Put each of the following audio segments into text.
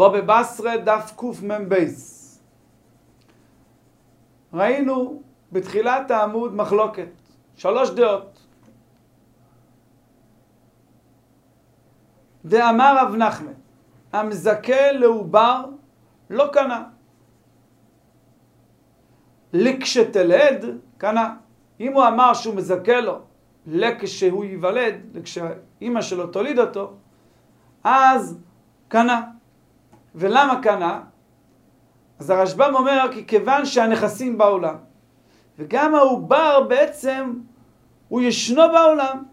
בו בבשרה דף קמ"ב. ראינו בתחילת העמוד מחלוקת, 3 דעות. ואמר רב נחמן, המזכה לעובר לא קנה. לכשתלד קנה. אם הוא אמר שהוא מזכה לו לכשהוא ייוולד, לכשאמא שלו תוליד אותו, אז קנה. ולמה קנה? אז הרשב"ם אומר כי כיוון שהנכסים בעולם, וגם העובר בעצם הוא ישנו בעולם,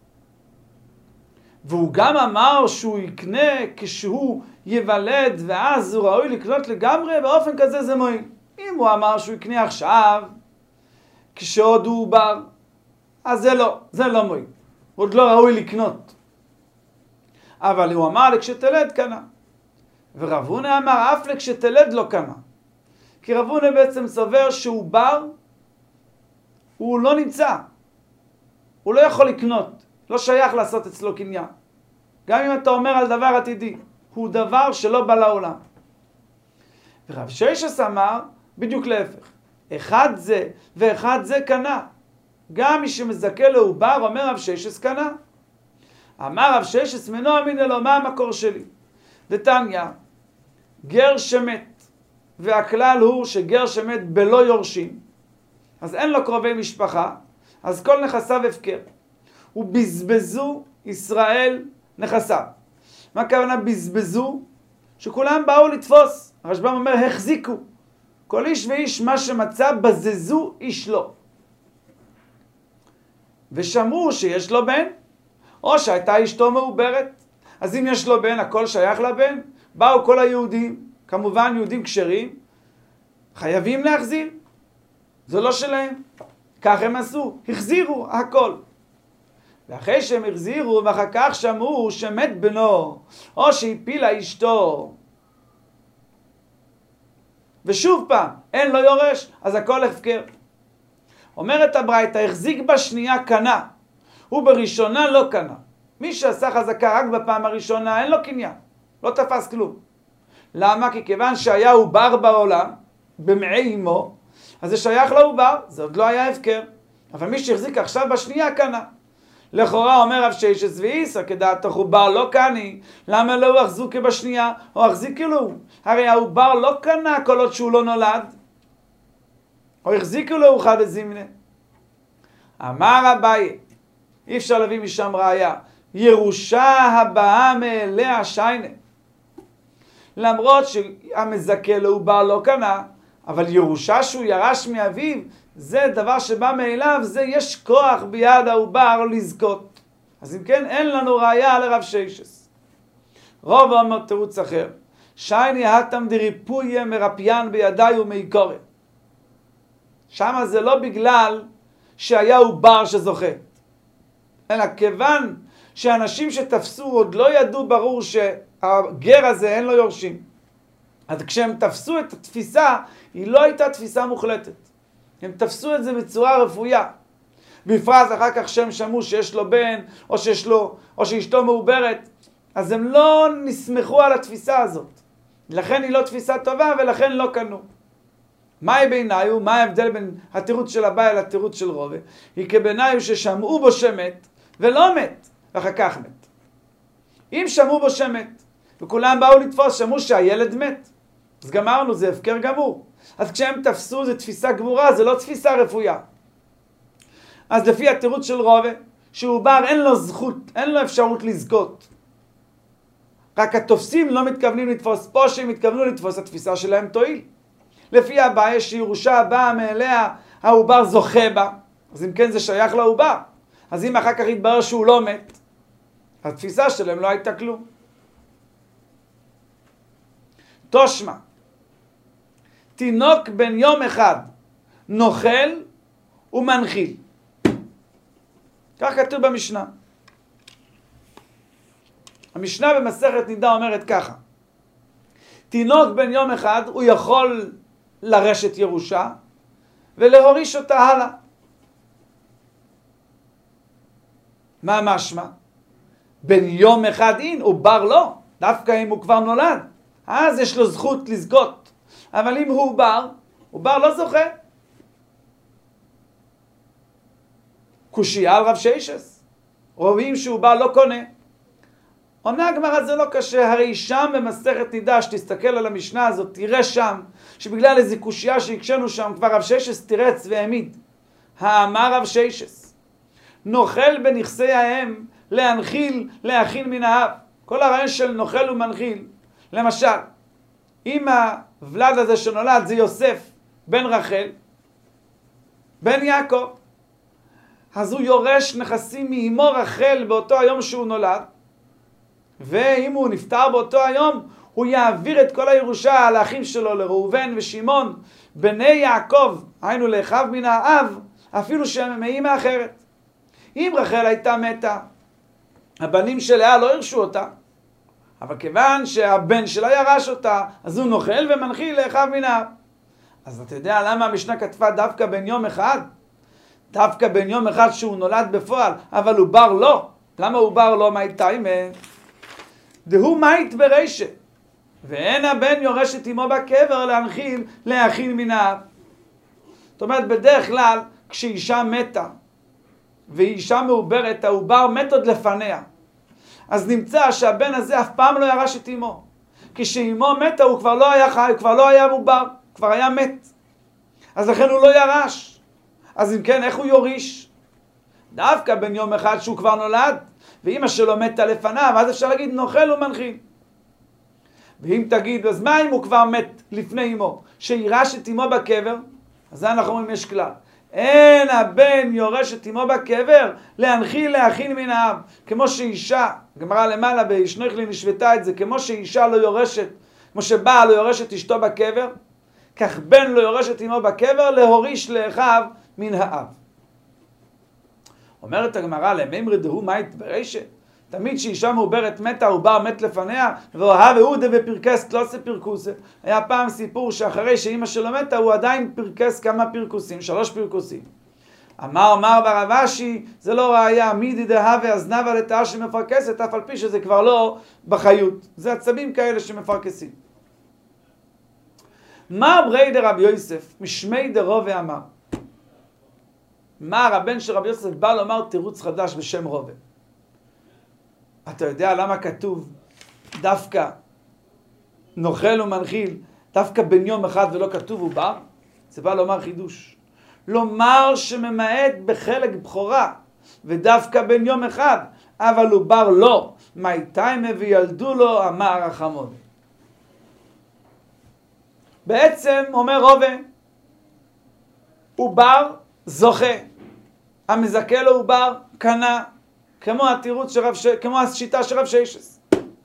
והוא גם אמר שהוא יקנה כשהוא ייוולד, ואז הוא ראוי לקנות לגמרי, באופן כזה זה מועיל. אם הוא אמר שהוא יקנה עכשיו, כשעוד הוא עובר, אז זה לא מועיל. הוא עוד לא ראוי לקנות. אבל הוא אמר לכשתלד קנה. ורב הונא אמר אף לכשתלד לא קנה. כי רב הונא בעצם סובר שעובר, הוא לא נמצא. הוא לא יכול לקנות. לא שייך לעשות אצלו קניין. גם אם אתה אומר על דבר עתידי, הוא דבר שלא בא לעולם. ורב ששת אמר בדיוק להפך. אחד זה ואחד זה קנה. גם מי שמזכה לעובר אומר רב ששת קנה. אמר רב ששת מנו אמינא לו, מה המקור שלי? דתניא, גר שמת, והכלל הוא שגר שמת בלא יורשים, אז אין לו קרובי משפחה, אז כל נכסיו הפקר. ובזבזו ישראל נכסיו. מה הכוונה בזבזו? שכולם באו לתפוס. הרשב"ם אומר החזיקו. כל איש ואיש מה שמצא בזזו איש לו. ושמעו שיש לו בן, או שהייתה אשתו מעוברת. אז אם יש לו בן, הכל שייך לבן. באו כל היהודים, כמובן יהודים כשרים, חייבים להחזיר. זה לא שלהם. כך הם עשו, החזירו הכל. ואחרי שהם החזירו, ואחר כך שמעו שמת בנו, או שהפילה אשתו, ושוב פעם, אין לו יורש, אז הכל הפקר. אומרת הברייתא, החזיק בשנייה קנה, ובראשונה לא קנה. מי שעשה חזקה רק בפעם הראשונה, אין לו קניין, לא תפס כלום. למה? כי כיוון שהיה עובר בעולם, במעי אמו, אז זה שייך לעובר, זה עוד לא היה הפקר. אבל מי שהחזיק עכשיו בשנייה קנה. לכאורה אומר רב ששת ואיסא כדעת עובר לא קני, למה לא הוא החזוקה בשנייה, או החזיקי לו? הרי העובר לא קנה כל עוד שהוא לא נולד, או החזיקו לו אחד הזימנה. אמר אביי, אי אפשר להביא משם ראיה, ירושה הבאה מאליה שיינה. למרות שהמזכה לעובר לא קנה, אבל ירושה שהוא ירש מאביו, זה דבר שבא מאליו, זה יש כוח ביד העובר לזכות. אז אם כן, אין לנו ראיה לרב ששת. רוב אומר תירוץ אחר, שייני התם דריפויה מרפיין בידי ומעיקורת. שמה זה לא בגלל שהיה עובר שזוכה, אלא כיוון שאנשים שתפסו עוד לא ידעו ברור שהגר הזה אין לו יורשים. אז כשהם תפסו את התפיסה, היא לא הייתה תפיסה מוחלטת. הם תפסו את זה בצורה רפויה. בפרט אחר כך שהם שמעו שיש לו בן, או שאשתו מעוברת, אז הם לא נסמכו על התפיסה הזאת. לכן היא לא תפיסה טובה, ולכן לא קנו. מהי בעיניו? מה ההבדל בין התירוץ של אביי לתירוץ של רובה? היא כבעיניו ששמעו בו שמת, ולא מת, ואחר כך מת. אם שמעו בו שמת, וכולם באו לתפוס, שמעו שהילד מת, אז גמרנו, זה הפקר גמור. אז כשהם תפסו, זה תפיסה גמורה, זה לא תפיסה רפויה. אז לפי התירוץ של רובה, שעובר אין לו זכות, אין לו אפשרות לזכות. רק התופסים לא מתכוונים לתפוס, פה שהם מתכוונו לתפוס, התפיסה שלהם תועיל. לפי הבעיה שירושה הבאה מאליה, העובר זוכה בה, אז אם כן זה שייך לעובר. אז אם אחר כך יתברר שהוא לא מת, התפיסה שלהם לא הייתה כלום. תושמה, תינוק בן יום אחד נוכל ומנחיל. כך כתוב במשנה. המשנה במסכת נידה אומרת ככה, תינוק בן יום אחד הוא יכול לרשת ירושה ולהוריש אותה הלאה. מה משמע? בן יום אחד אין, עובר לא, דווקא אם הוא כבר נולד. אז יש לו זכות לזכות. אבל אם הוא עובר לא זוכה. קושייה על רב שיישס. רואים שעובר לא קונה. עונה הגמרא זה לא קשה, הרי שם במסכת נידה, שתסתכל על המשנה הזאת, תראה שם, שבגלל איזו קושייה שהקשנו שם, כבר רב שיישס תירץ והעמיד. האמר רב שיישס, נוכל בנכסי האם, להנחיל, להכין מן האב. כל הרעיון של נוכל ומנחיל. למשל, אם הוולד הזה שנולד זה יוסף, בן רחל, בן יעקב, אז הוא יורש נכסים מאמו רחל באותו היום שהוא נולד, ואם הוא נפטר באותו היום, הוא יעביר את כל הירושה על האחים שלו, לראובן ושמעון, בני יעקב, היינו לאחיו מן האב, אפילו שהם מאמא אחרת. אם רחל הייתה מתה, הבנים של לאה לא הרשו אותה, אבל כיוון שהבן שלה ירש אותה, אז הוא נוכל ומנחיל לאחיו מן האב. אז אתה יודע למה המשנה כתבה דווקא בן יום אחד? דווקא בן יום אחד שהוא נולד בפועל, אבל הוא בר לא. למה הוא בר לא? מה הייתה? דהוא מית ברישה, ואין הבן יורש את אמו בקבר להנחיל להכין מן האב. זאת אומרת, בדרך כלל, כשאישה מתה, ואישה מעוברת, העובר מת עוד לפניה. אז נמצא שהבן הזה אף פעם לא ירש את אמו. כשאמו מתה הוא כבר לא היה חי, הוא כבר לא היה מעובר, כבר היה מת. אז לכן הוא לא ירש. אז אם כן, איך הוא יוריש? דווקא בן יום אחד שהוא כבר נולד, ואמא שלו מתה לפניו, אז אפשר להגיד נוכל ומנחיל. ואם תגיד, אז מה אם הוא כבר מת לפני אמו? שירש את אמו בקבר? אז זה אנחנו אומרים יש כלל. אין הבן יורש את אמו בקבר, להנחיל להכין מן האב. כמו שאישה, גמרא למעלה בישנוך לי נשוותה את זה, כמו שאישה לא יורשת, כמו שבעל לא יורש את אשתו בקבר, כך בן לא יורש את אמו בקבר, להוריש לאחיו מן האב. אומרת הגמרא, למימרי דהוא מית ברישה, תמיד שאישה מעוברת מתה, העובר מת לפניה, ואוהב אהודה ופרקס קלוסה פרקוסה. היה פעם סיפור שאחרי שאמא שלו מתה, הוא עדיין פרקס כמה פרקוסים, 3 פרקוסים. אמר ברב אשי, זה לא ראיה, מידי דהווה אזנבה לטאה שמפרקסת, אף על פי שזה כבר לא בחיות. זה עצבים כאלה שמפרקסים. מה ברי דרב יוסף, משמי דרובה אמר. מה הבן של רבי יוסף בא לומר תירוץ חדש בשם רובה. אתה יודע למה כתוב דווקא נוכל ומנחיל, דווקא בן יום אחד ולא כתוב הוא בר? זה בא לומר חידוש. לומר שממעט בחלק בכורה, ודווקא בן יום אחד, אבל הוא בר לא. מייתיימה וילדו לו אמר החמוד. בעצם אומר רובה, הוא בר זוכה. המזכה לו הוא בר קנה, כמו התירוץ כמו השיטה של רב שיישס.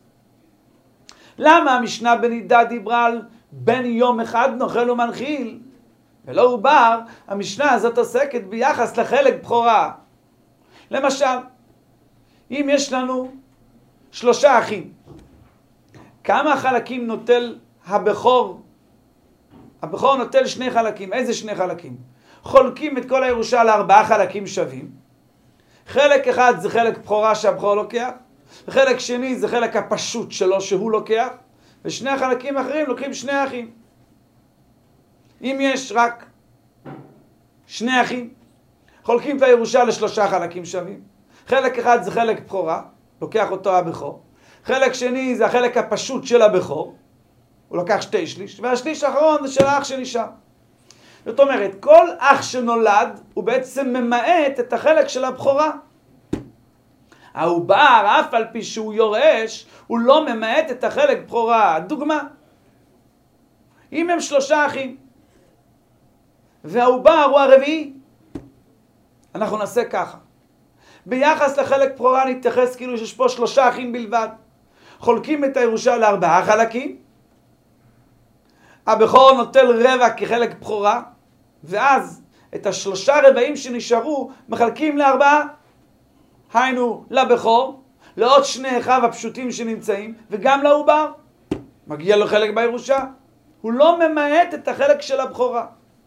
למה המשנה בנידה דיברה על בן יום אחד נוכל ומנחיל, ולא הוא בר? המשנה הזאת עוסקת ביחס לחלק בכורה. למשל, אם יש לנו 3 אחים, כמה חלקים נוטל הבכור? הבכור נוטל 2 חלקים. איזה 2 חלקים? חולקים את כל הירושה ל4 חלקים שווים. חלק אחד זה חלק בכורה שהבכור לוקח, וחלק שני זה חלק הפשוט שלו שהוא לוקח, ושני החלקים האחרים לוקחים 2 אחים. אם יש רק 2 אחים, חולקים את הירושה ל3 חלקים שווים. חלק אחד זה חלק בכורה, לוקח אותו הבכור. חלק שני זה החלק הפשוט של הבכור, הוא לקח 2/3, והשליש האחרון זה של האח שנשאר. זאת אומרת, כל אח שנולד הוא בעצם ממעט את החלק של הבכורה. העובר, אף על פי שהוא יורש, הוא לא ממעט את החלק בכורה. דוגמה, אם הם 3 אחים, והעובר הוא הרביעי, אנחנו נעשה ככה. ביחס לחלק בכורה נתייחס כאילו שיש פה 3 אחים בלבד. חולקים את הירושה ל4 חלקים, הבכור נוטל רבע כחלק בכורה, ואז את 3 רבעים שנשארו מחלקים ל4, היינו לבכור, לעוד 2 אחיו הפשוטים שנמצאים, וגם לעובר. מגיע לו חלק בירושה. הוא לא ממעט את החלק של הבכורה.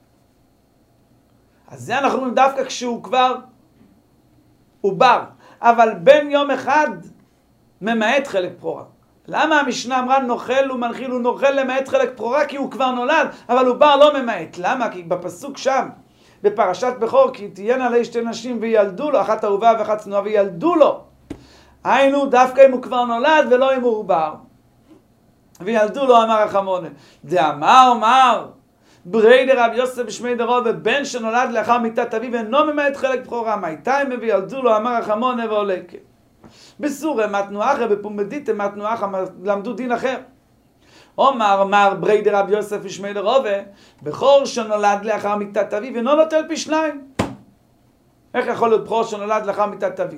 אז זה אנחנו אומרים דווקא כשהוא כבר עובר. אבל בן יום אחד ממעט חלק בכורה. למה המשנה אמרה נוכל ומנחיל? הוא נוכל למעט חלק בכורה כי הוא כבר נולד, אבל עובר לא ממעט. למה? כי בפסוק שם, בפרשת בכור, כי תהיינה לה שתי נשים וילדו לו, אחת אהובה ואחת צנועה וילדו לו. היינו דווקא אם הוא כבר נולד ולא אם הוא עובר. וילדו לו אמר החמונה. דאמר ברי דרבי יוסף בשמי דרובה, בן שנולד לאחר מיתת אביו אינו ממעט חלק בכורה. מייתיים וילדו לו אמר החמונה ועולקה. בסורה מתנו אחר, בפומבדיתא מתנו אחר, למדו דין אחר. אומר ברי דרבי יוסף בשמי דרובה, בכור שנולד לאחר מיתת אביו אינו נוטל פי שניים. איך יכול להיות בכור שנולד לאחר מיתת אביו?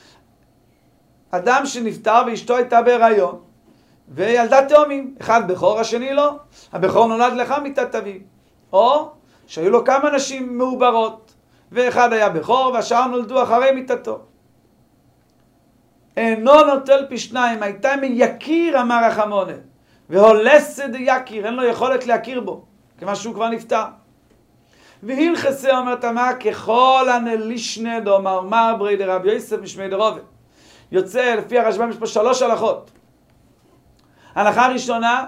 אדם שנפטר ואשתו הייתה בהיריון וילדה תאומים, אחד בכור השני לא, הבכור נולד לאחר מיתת אביו. או שהיו לו כמה נשים מעוברות ואחד היה בכור והשאר נולדו אחרי מיתתו. אינו נוטל פי שניים, הייתה מיקיר אמר החמונה, והולסת יקיר, אין לו יכולת להכיר בו, כמה שהוא כבר נפטר. והלכסה אומרת המה, ככל הנלישנה דאמר מר ברי דרבי יוסף משמי דרובה. יוצא לפי הרשב"ם יש פה 3 הלכות. ההלכה הראשונה,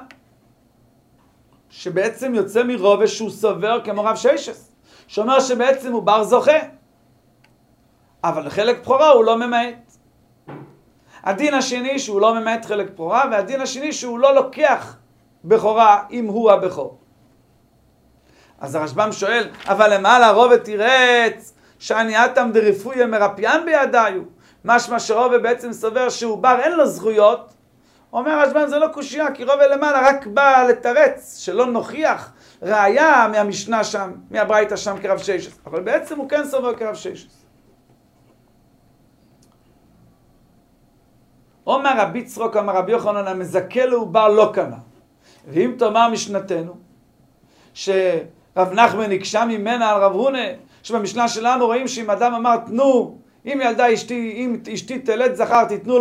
שבעצם יוצא מרובה שהוא סובר כמו רב ששס, שאומר שבעצם הוא בר זוכה, אבל חלק בכורה הוא לא ממעט. הדין השני שהוא לא ממעט חלק בכורה, והדין השני שהוא לא לוקח בכורה אם הוא הבכור. אז הרשב"ם שואל, אבל למעלה רובה תירץ שאני אתם דרפויה מרפיין בידיו, משמע שרובה בעצם סובר שהוא בר אין לו זכויות. אומר הרשב"ם זה לא קושיה, כי רובה למעלה רק בא לתרץ שלא נוכיח ראיה מהמשנה שם, מהברייתא שם כרב ששס, אבל בעצם הוא כן סובר כרב ששס. אומר רבי צרוק אמר רבי יוחנן המזכה לעובר לא קנה. ואם תאמר משנתנו שרב נחמן הקשה ממנה על רב הונא, שבמשנה שלנו רואים שאם אדם אמר תנו, אם ילדה אשתי, אם אשתי תלד זכר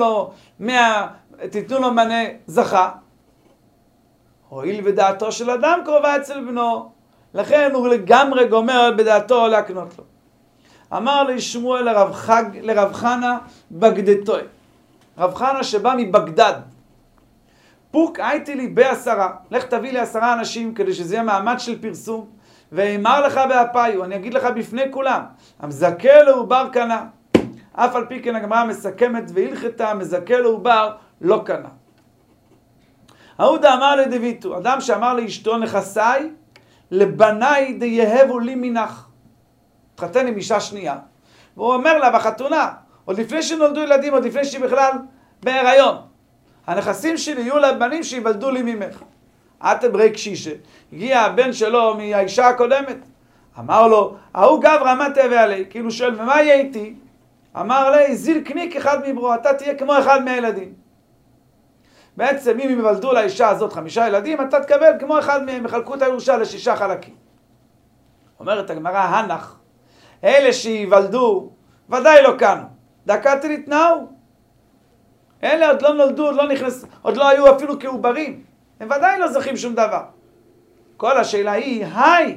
תיתנו לו מנה זכה, הואיל ודעתו של אדם קרובה אצל בנו, לכן הוא לגמרי גומר בדעתו להקנות לו. אמר לי שמואל לרב חנה בגדתו, רב חנה שבא מבגדד, פוק הייתי לי ב10, לך תביא לי 10 אנשים כדי שזה יהיה מעמד של פרסום, ואמר לך באפיו, אני אגיד לך בפני כולם, המזכה לעובר קנה. אף על פי כן הגמרא מסכמת והלכתה, המזכה לעובר לא קנה. ההודה אמר לדביתו, אדם שאמר לאשתו נכסיי לבניי דייהבו לי מנך, התחתן עם אישה שנייה, והוא אומר לה בחתונה, עוד לפני שנולדו ילדים, עוד לפני שהיא בכלל בהיריון, הנכסים שלי יהיו לבנים שיוולדו לי ממך. את ברי קשישה, הגיע הבן שלו מהאישה הקודמת, אמר לו, ההוא גברא מה תהווה עלי, כאילו שואל, ומה יהיה איתי? אמר לי, זיל קניק אחד מברו, אתה תהיה כמו אחד מהילדים. בעצם אם יוולדו לאישה הזאת 5 ילדים, אתה תקבל כמו אחד מהם, מחלקו את הירושה ל6 חלקים. אומרת הגמרא, הנח, אלה שיוולדו, ודאי לא קנו, דקתי לתנאו. אלה עוד לא נולדו, עוד לא היו אפילו כעוברים, הם ודאי לא זוכים שום דבר. כל השאלה היא,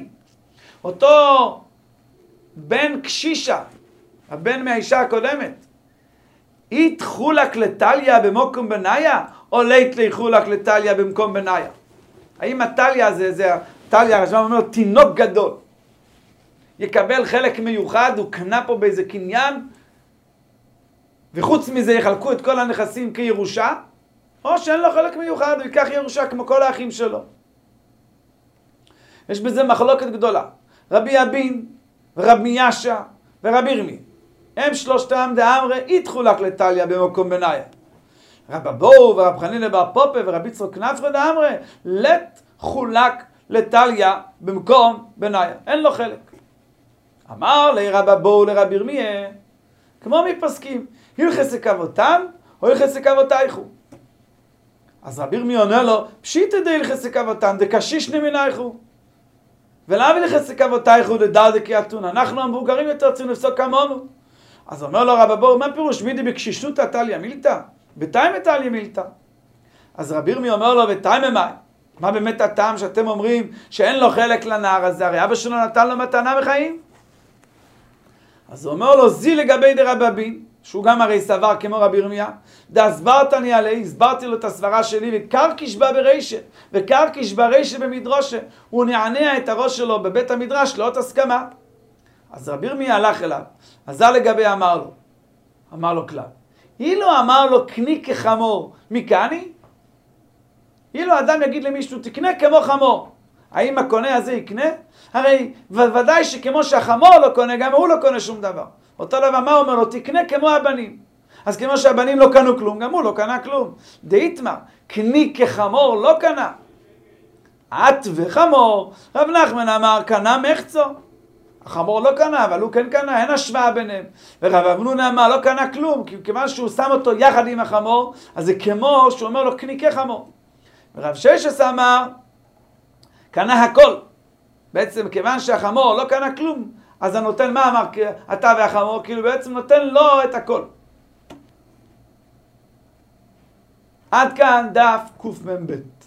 אותו בן קשישה, הבן מהאישה הקודמת, אית חולק לטליה במקום בניה, או לית לי חולק לטליה במקום בניה? האם הטליה זה הטליה, הרשב"ם אומר, תינוק גדול, יקבל חלק מיוחד, הוא קנה פה באיזה קניין, וחוץ מזה יחלקו את כל הנכסים כירושה, או שאין לו חלק מיוחד, הוא ייקח ירושה כמו כל האחים שלו. יש בזה מחלוקת גדולה. רבי אבין, ורב מיאשה, ורבי ירמיה, הם שלושתם דאמרי, יתחולק לטליה במקום בניה. רב אבוהו ורב חנינא בר פופה ורבי יצחק נפרא דאמרי, לית חולק לטליה במקום בניה. אין לו חלק. אמר לרב אבוהו לרבי ירמיה, כמו מפסקים, הלכס אבותם או הלכס אבותייכו. אז רבי ירמיה עונה לו, פשיטא דהלכס אבותם דקשיש נמינייכו. ולמה הלכס אבותייכו דדרדקי אתון? אנחנו המבוגרים יותר צריכים לפסוק כמונו. אז אומר לו רב אבוהו, מה פירוש מידי בקשישותא טליה מילתא? בתיימא טליה מילתא. אז רבי ירמיה אומר לו, בתיימא מאי? מה באמת הטעם שאתם אומרים שאין לו חלק לנער הזה? הרי אבא שלו נתן לו מתנה בחיים. אז הוא אומר לו, זי לגבי דרב אבין, שהוא גם הרי סבר כמו רבי ירמיה, דהסברתני עלי, הסברתי לו את הסברה שלי, וקרקיש בה ברישה, וקרקיש ברישה במדרושה, הוא נענע את הראש שלו בבית המדרש, לאות הסכמה. אז רבי ירמיה הלך אליו, עזר לגבי אמר לו כלל. אילו אמר לו קני כחמור, מי קני? אילו אדם יגיד למישהו, תקנה כמו חמור, האם הקונה הזה יקנה? הרי ודאי שכמו שהחמור לא קונה, גם הוא לא קונה שום דבר. אותו דבר, מה אומר לו? תקנה כמו הבנים. אז כמו שהבנים לא קנו כלום, גם הוא לא קנה כלום. דאיתמר, קני כחמור לא קנה. את וחמור, רב נחמן אמר, קנה מחצו. החמור לא קנה, אבל הוא כן קנה, אין השוואה ביניהם. ורב אבנון אמר, לא קנה כלום, כי כיוון שהוא שם אותו יחד עם החמור, אז זה כמו שהוא אומר לו, קני כחמור. ורב ששס אמר, קנה הכל. בעצם כיוון שהחמור לא קנה כלום, אז הנותן, מה אמר אתה והחמור? כאילו בעצם נותן לו את הכל. עד כאן דף קמ"ב.